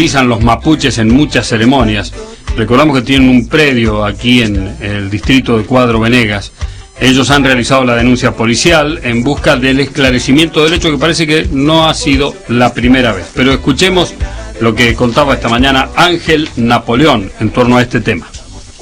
utilizan los mapuches en muchas ceremonias. Recordamos que tienen un predio aquí en el distrito de Cuadro Venegas. Ellos han realizado la denuncia policial en busca del esclarecimiento del hecho, que parece que no ha sido la primera vez. Pero escuchemos lo que contaba esta mañana Ángel Napoleón en torno a este tema.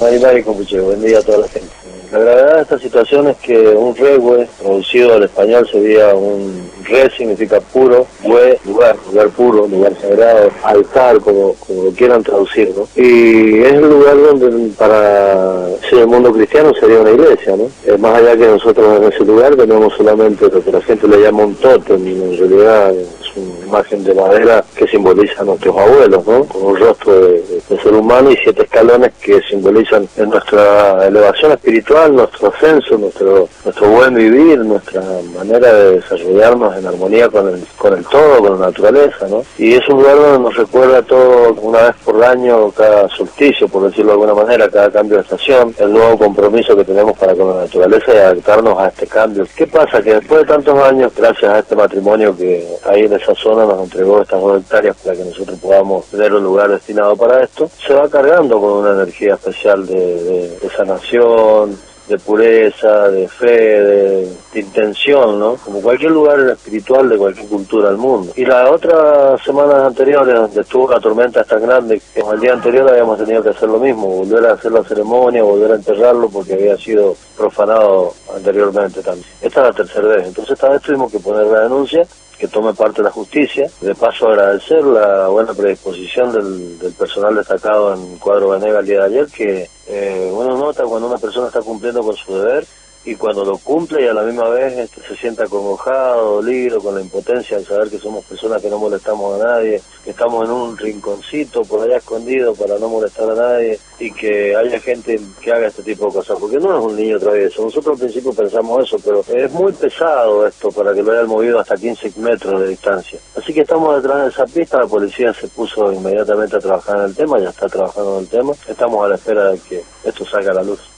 Buen día a toda la gente. La gravedad de esta situación es que un regüe, traducido al español sería un re, significa puro, hue, lugar puro, lugar sagrado, altar, como lo quieran traducir, ¿no? Y es el lugar donde para el mundo cristiano sería una iglesia, ¿no? Más allá que nosotros en ese lugar tenemos solamente lo que la gente le llama un tótem, y en realidad es una imagen de madera que simboliza a nuestros abuelos, ¿no? Con un rostro de ser humano y 7 escalones que simbolizan en nuestra elevación espiritual, nuestro ascenso, nuestro buen vivir, nuestra manera de desarrollarnos en armonía con el todo, con la naturaleza, ¿no? Y es un lugar donde nos recuerda todo una vez por año, cada solsticio, por decirlo de alguna manera, cada cambio de estación, el nuevo compromiso que tenemos para con la naturaleza y adaptarnos a este cambio. ¿Qué pasa? Que después de tantos años, gracias a este matrimonio que hay en esa zona nos entregó estas 2 hectáreas para que nosotros podamos tener un lugar destinado para esto, se va cargando con una energía especial de sanación, de pureza, de fe, de intención, ¿no? Como cualquier lugar espiritual de cualquier cultura del mundo. Y las otras semanas anteriores, donde estuvo la tormenta tan grande, que el día anterior habíamos tenido que hacer lo mismo, volver a hacer la ceremonia, volver a enterrarlo porque había sido profanado anteriormente también. Esta es la 3ª vez, entonces esta vez tuvimos que poner la denuncia, que tome parte de la justicia. De paso agradecer la buena predisposición del personal destacado en Cuadro Venegas el día de ayer, que uno nota cuando una persona está cumpliendo con su deber y cuando lo cumple y a la misma vez se sienta acongojado, dolido, con la impotencia de saber que somos personas que no molestamos a nadie, que estamos en un rinconcito por allá escondido para no molestar a nadie y que haya gente que haga este tipo de cosas, porque no es un niño travieso. Nosotros al principio pensamos eso, pero es muy pesado esto para que lo hayan movido hasta 15 metros de distancia. Así que estamos detrás de esa pista, la policía se puso inmediatamente a trabajar en el tema, ya está trabajando en el tema, estamos a la espera de que esto salga a la luz.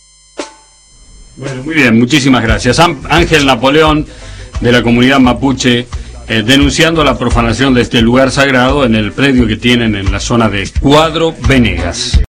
Bueno, muy bien, muchísimas gracias. Ángel Napoleón, de la comunidad mapuche, denunciando la profanación de este lugar sagrado en el predio que tienen en la zona de Cuadro Venegas.